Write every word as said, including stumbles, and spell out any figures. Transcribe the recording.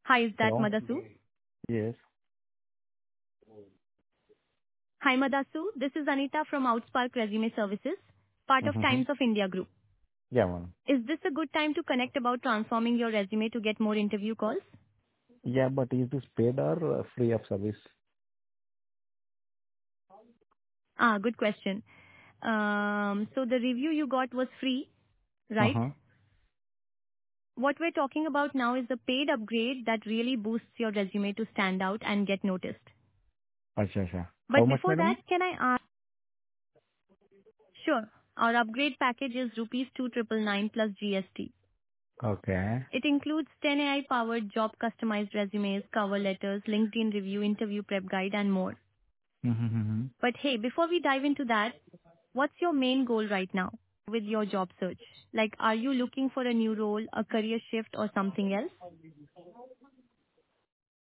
Hi, is that Hello? Madasu? Yes. Hi, Madasu. This is Anita from Outspark Resume Services, part of Mm-hmm. Times of India Group. Yeah, man. Is this a good time to connect about transforming your resume to get more interview calls? Yeah, but is this paid or uh, free of service? Ah, good question. Um, so the review you got was free, right? Uh-huh. What we're talking about now is a paid upgrade that really boosts your resume to stand out and get noticed. Acha, acha. How But much, before that, madam? can I ask? Sure. Our upgrade package is rupees two nine nine nine plus G S T. Okay. It includes ten A I-powered job customized resumes, cover letters, LinkedIn review, interview prep guide, and more. Mm-hmm. But hey, before we dive into that, what's your main goal right now with your job search? Like, are you looking for a new role, a career shift, or something else?